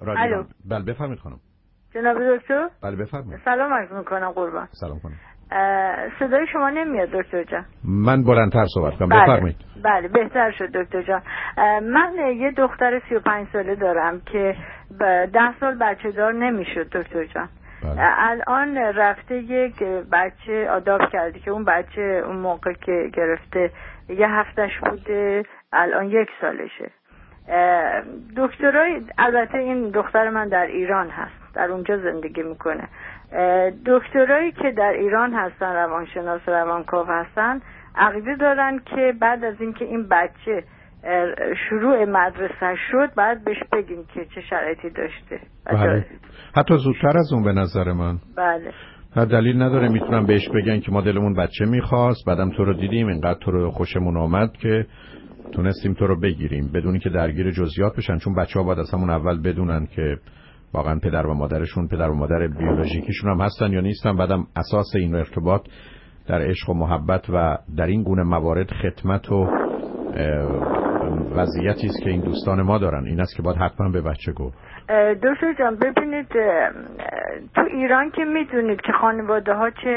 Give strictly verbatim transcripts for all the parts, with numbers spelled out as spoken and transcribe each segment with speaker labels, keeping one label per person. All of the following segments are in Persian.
Speaker 1: رادیو. بله بفرمایید خانم.
Speaker 2: جناب دکتر؟
Speaker 1: بله بفرمایید.
Speaker 2: سلام عرض میکنم قربان.
Speaker 1: سلام خانم.
Speaker 2: صدای شما نمیاد دکتر جان.
Speaker 1: من بلندتر صحبت کنم.
Speaker 2: بله.
Speaker 1: بفرمایید.
Speaker 2: بله بهتر شد دکتر جان. من یه دختر سی و پنج ساله دارم که ده سال بچه دار نمیشد دکتر جان. بله. الان رفته یک بچه آداپت کرده که اون بچه اون موقع که گرفته یه هفتش بوده، الان یک سالشه. دکترای البته این دختر من در ایران هست، در اونجا زندگی میکنه. دکترایی که در ایران هستن، روانشناس روانکاو هستن، عقیده دارن که بعد از اینکه این بچه شروع مدرسه شد بعد بهش بگیم که چه شرایطی داشته.
Speaker 1: بله. حتی زودتر از اون به نظر من.
Speaker 2: بله.
Speaker 1: هر دلیل نداره، میتونم بهش بگن که ما دلمون بچه میخواست، بعدم تو رو دیدیم اینقدر تو رو خوشمون آمد که تونستیم تو رو بگیریم، بدونی که درگیر جزئیات بشن، چون بچه‌ها باید از همون اول بدونن که واقعا پدر و مادرشون پدر و مادر بیولوژیکیشون هم هستن یا نیستن. بعدم اساس این ارتباط در عشق و محبت و در این گونه موارد خدمت و وضعیتی است که این دوستان ما دارن. این است که باید حتما به بچه گفت.
Speaker 2: دکتر جان ببینید تو ایران که میدونید که خانواده ها چه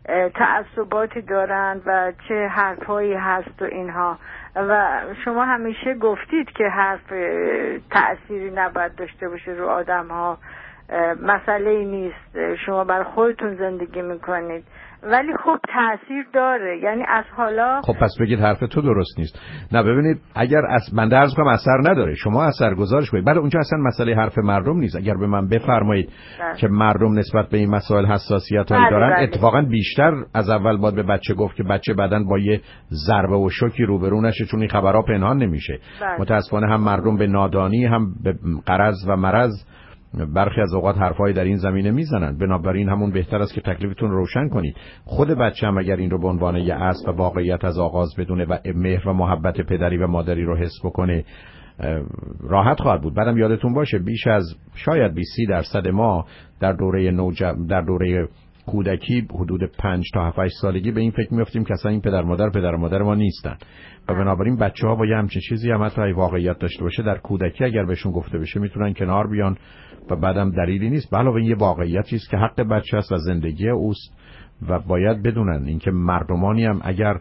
Speaker 2: تعصباتی دارند و چه حرفایی هست و اینها، و شما همیشه گفتید که حرف تأثیری نباید داشته باشه رو آدم ها، مسئله ای نیست، شما بر خودتون زندگی میکنید، ولی خب تأثیر داره. یعنی از حالا
Speaker 1: خب پس بگید حرف تو درست نیست. نه ببینید، اگر از من درس کنم اثر نداره، شما اثر گذارش کنید. بعد اونجا اصلا مسئله حرف مردم نیست. اگر به من بفرمایید بله. که مردم نسبت به این مسائل حساسیت هایی دارن، بله. اتفاقا بیشتر از اول باید به بچه گفت که بچه بعدن با یه ضربه و شوکی روبرو نشه، چون این خبرها پنهان نمیشه. بله. متاسفانه هم مردم به نادانی هم به غرض و مرض برخی از اوقات حرفای در این زمینه میزنن. بنابراین همون بهتر است که تکلیفتون روشن کنید. خود بچه هم اگر این رو به عنوان یه اصل و واقعیت از آغاز بدونه و مهر و محبت پدری و مادری رو حس بکنه، راحت خواهد بود. بعدم یادتون باشه بیش از شاید بیست درصد ما در دوره نوجو... در دوره کودکی حدود پنج تا هفت سالگی به این فکر میافتیم که اصلا این پدر مادر پدر مادر ما نیستن، و بنابراین بچه‌ها با یه همچین چیزی هم حتی واقعیت داشته باشه در کودکی اگر بهشون گفته بشه میتونن کنار بیان و بعدم دلیلی نیست. به علاوه این یه واقعیتی است که حق بچه است و زندگی اوست و باید بدونن اینکه مردمانی هم اگر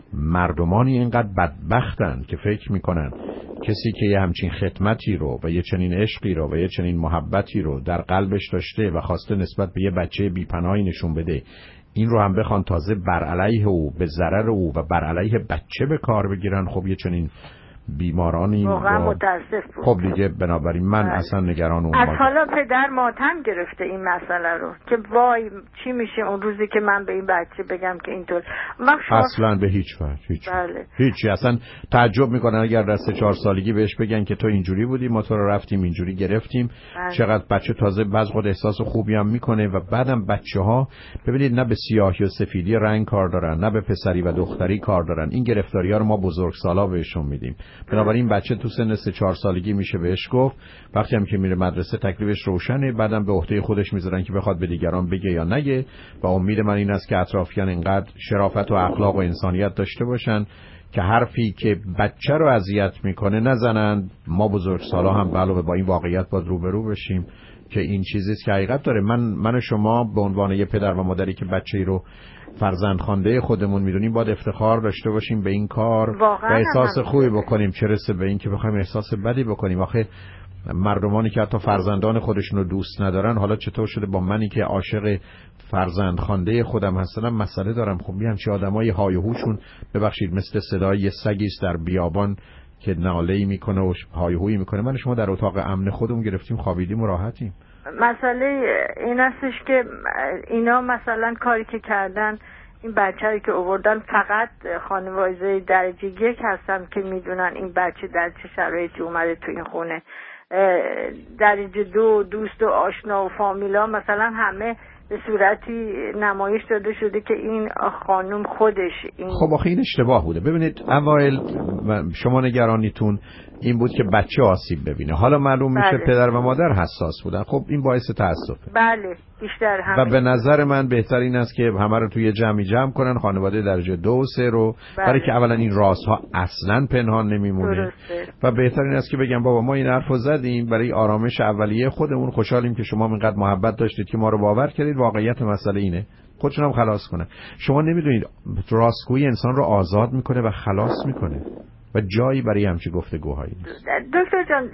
Speaker 1: مردمانی اینقدر بدبختن که فکر میکنن کسی که یه همچین خدمتی رو و یه چنین عشقی رو و یه چنین محبتی رو در قلبش داشته و خواسته نسبت به یه بچه بی‌پناهی نشون بده، این رو هم بخوان تازه بر علیه او، به ضرر او و بر علیه بچه به کار بگیرن، خب یه چنین بیمارانی
Speaker 2: واقعا متاسف بود.
Speaker 1: خب دیگه بنابراین من بله. اصلا نگران اون
Speaker 2: از حالا پدر ماتم گرفته این مسئله رو که وای چی میشه اون روزی که من به این بچه بگم که اینطور شما...
Speaker 1: اصلا به هیچ وجه هیچ
Speaker 2: بله.
Speaker 1: هیچی. اصلا تعجب میکنن اگر در سه چهار سالگی بهش بگن که تو اینجوری بودی، ما تو رو رفتیم اینجوری گرفتیم. بله. چقدر بچه تازه بعض خود احساس خوبی هم میکنه. و بعدم بچه‌ها ببینید نه به سیاهی و سفیدی رنگ کار دارن، نه به پسری و دختری کار دارن. این گرفتاری‌ها رو ما بزرگسالا بهشون میدیم. بنابراین بچه تو سن سه چهار سالگی میشه بهش گفت. وقتی هم که میره مدرسه تکلیفش روشنه، بعدم به عهده خودش میذارن که بخواد به دیگران بگه یا نگه. و امید من این است که اطرافیان اینقدر شرافت و اخلاق و انسانیت داشته باشن که حرفی که بچه رو اذیت میکنه نزنن. ما بزرگسالا هم به علاوه با این واقعیت باید روبرو بشیم که این چیزی است که حقیقت داره. من من و شما به عنوان یه پدر و مادری که بچه‌ای رو فرزند خوانده خودمون میدونیم باید افتخار داشته باشیم به این کار و احساس خوبی بکنیم، چه رسه به این که بخوایم احساس بدی بکنیم. آخه مردمانی که حتی فرزندان خودشون رو دوست ندارن، حالا چطور شده با منی که عاشق فرزند خوانده خودم هستم مسئله دارم؟ خب میام چه آدمای های و هوشون ببخشید مثل صدای یه سگی است در بیابان که ناله‌ای میکنه و های و هویی میکنه. من شما در اتاق امن خودمون گرفتیم خوابیدیم و راحتیم.
Speaker 2: مسئله این استش که اینا مثلا کاری که کردن این بچه‌ای که آوردن فقط خانواده درجه یک هستن که میدونن این بچه در چه شرایطی اومده تو این خونه. درجه دو دوست و آشنا و فامیلا مثلا همه به صورتی نمایش داده شده که این خانم خودش این.
Speaker 1: خب آخه این اشتباه بوده. ببینید اوایل شما نگرانیتون این بود که بچه آسیب ببینه، حالا معلوم میشه
Speaker 2: بله.
Speaker 1: پدر و مادر حساس بودن. خب این باعث تأسفه.
Speaker 2: بله بیشتر همین.
Speaker 1: و به نظر من بهتر این است که همه رو توی جمعی جمع کنن، خانواده درجه دو و سه رو. بله. برای که اولا این رازها اصلا پنهان نمیمونه.
Speaker 2: درسته.
Speaker 1: و بهتر این است که بگم بابا ما این حرفو زدیم برای آرامش اولیه خودمون، خوشحالیم که شما اینقدر محبت داشتید که ما رو باور کردید، واقعیت مسئله اینه، خودشون هم خلاص کنه. شما نمیدونید راستگویی انسان رو آزاد میکنه و خلاص میکنه و جایی برای همچین گفتگوهایی نیست.
Speaker 2: دکتر جان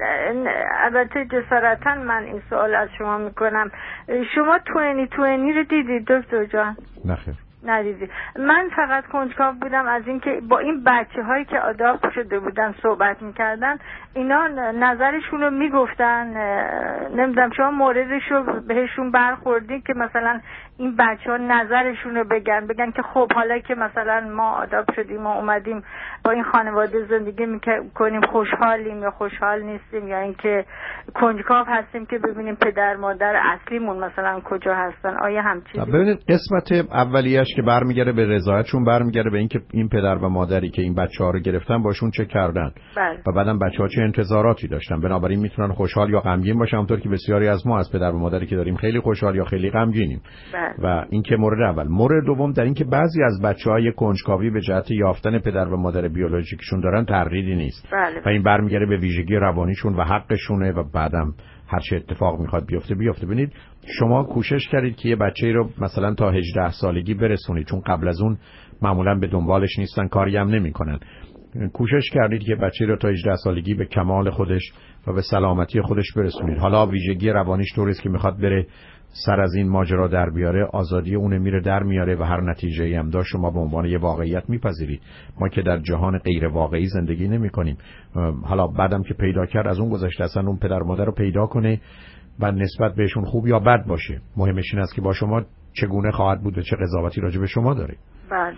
Speaker 2: البته جسارتا من این سوال از شما میکنم، شما توینی توینی رو دیدید دکتر جان؟
Speaker 1: نخیر
Speaker 2: ندیدی. من فقط کنجکاو بودم از اینکه با این بچه هایی که آداپت شده بودن صحبت میکردن، اینا نظرشون رو میگفتن. نمیدونم شما موردش رو بهشون برخوردی که مثلا این بچه ها نظرشون رو بگن بگن که خب حالا که مثلا ما آداپت شدیم ما اومدیم با این خانواده زندگی میکنیم، خوشحالیم یا خوشحال نیستیم، یا اینکه کنجکاو هستیم که ببینیم پدر مادر اصلیمون مثلا کجا هستن. آیا همچین؟
Speaker 1: ببینید قسمت اولیه‌اش که برمیگره به رضایتشون، برمیگره به اینکه این پدر و مادری که این بچه‌ها رو گرفتن باشون چه کردن. بله. و بعدم بچه‌ها چه انتظاراتی داشتن، بنابراین میتونن خوشحال یا غمگین باشن، همونطور که بسیاری از ما از پدر و مادری که داریم خیلی خوشحال یا خیلی غمگینیم. بله. و این که مورد اول. مورد دوم در این که بعضی از بچه‌ها یک کنجکاوی به جهت یافتن پدر و مادر بیولوژیکشون دارن تغییری نیست. بله. و این برمیگره به ویژگی روانیشون و حقشونه و بعدم هر چه اتفاق میخواد بیفته بیفته. ببینید شما کوشش کردید که یه بچه‌ای رو مثلا تا هجده سالگی برسونید، چون قبل از اون معمولا به دنبالش نیستن، کاری هم نمی‌کنن. کوشش کردید که بچه‌ای رو تا هجده سالگی به کمال خودش و به سلامتی خودش برسونید. حالا ویژگی روانیش طوریه که میخواد بره سر از این ماجرا در بیاره، آزادی اون میره در میاره و هر نتیجه‌ای هم داشت شما به عنوان یه واقعیت میپذیرید. ما که در جهان غیر واقعی زندگی نمی‌کنیم. حالا بعدم که پیدا کرد از اون گذشته اصلا اون پدر مادر رو پیدا کنه و نسبت بهشون خوب یا بد باشه. مهمش این است که با شما چگونه خواهد بود و چه قضاوتی راجع به شما داره.
Speaker 2: بله.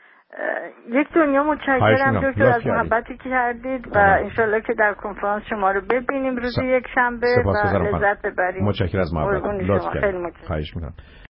Speaker 2: یک دنیا متشکرم دکتر از محبتی که کردید و انشالله که در کنفرانس شما رو ببینیم روز س... یک شنبه و لذت ببریم.
Speaker 1: متشکرم از محبت. لطف کردید. خیلی متشکرم. خواهش می‌کنم.